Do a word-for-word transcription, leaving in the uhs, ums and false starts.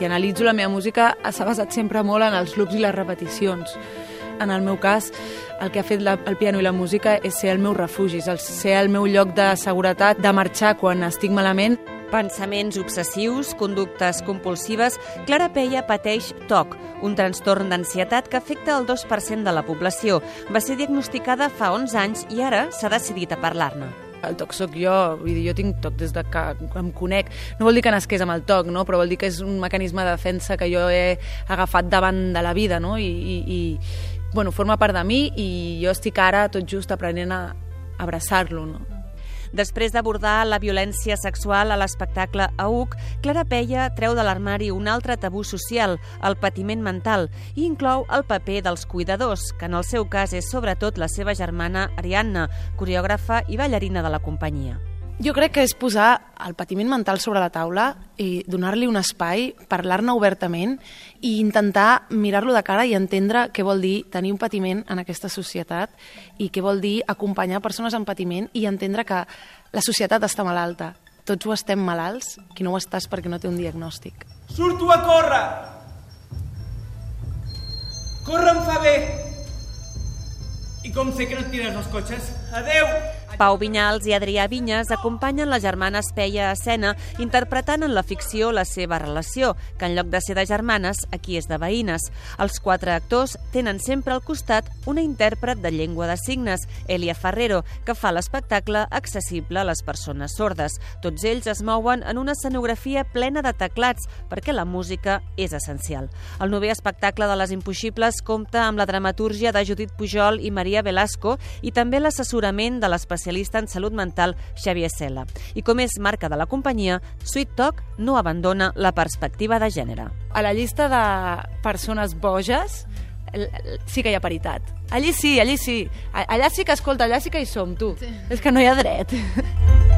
si analitzo la meva música, s'ha basat sempre molt en els loops i les repeticions. En el meu cas, el que ha fet la, el piano i la música és ser el meu refugi, és el, ser el meu lloc de seguretat, de marxar quan estic malament. Pensaments obsessius, conductes compulsives, Clara Peia pateix T O C, un trastorn d'ansietat que afecta el dos per cent de la població. Va ser diagnosticada fa onze anys i ara s'ha decidit a parlar-ne. El T O C soc jo, vull dir, jo tinc T O C des de que em conec. No vol dir que nasqués amb el T O C, no? Però vol dir que és un mecanisme de defensa que jo he agafat davant de la vida, no? I, i, i bueno, forma part de mi i jo estic ara tot just aprenent a abraçar-lo, no? Després d'abordar la violència sexual a l'espectacle A U C, Clara Peia treu de l'armari un altre tabú social, el patiment mental, i inclou el paper dels cuidadors, que en el seu cas és sobretot la seva germana Ariadna, coreògrafa i ballarina de la companyia. Jo crec que és posar el patiment mental sobre la taula i donar-li un espai, parlar-ne obertament i intentar mirar-lo de cara i entendre què vol dir tenir un patiment en aquesta societat i què vol dir acompanyar persones amb patiment i entendre que la societat està malalta. Tots ho estem malalts, qui no ho estàs perquè no té un diagnòstic. Surto a córrer! Córrer em fa bé! I com sé que no et tires els cotxes? Adeu! Pau Vinyals i Adrià Vinyes acompanyen les germanes Peia a escena interpretant en la ficció la seva relació, que en lloc de ser de germanes, aquí és de veïnes. Els quatre actors tenen sempre al costat una intèrpret de llengua de signes, Elia Ferrero, que fa l'espectacle accessible a les persones sordes. Tots ells es mouen en una escenografia plena de teclats, perquè la música és essencial. El novè espectacle de Les Impossibles compta amb la dramatúrgia de Judit Pujol i Maria Velasco i també l'assessorament de l'especialista en salut mental Xavier Sela. I com és marca de la companyia, Sweet Talk no abandona la perspectiva de gènere. A la llista de persones boges sí que hi ha paritat. Allí sí, allí sí. Allà sí que, escolta, allà sí que hi som, tu. Sí. És que no hi ha dret.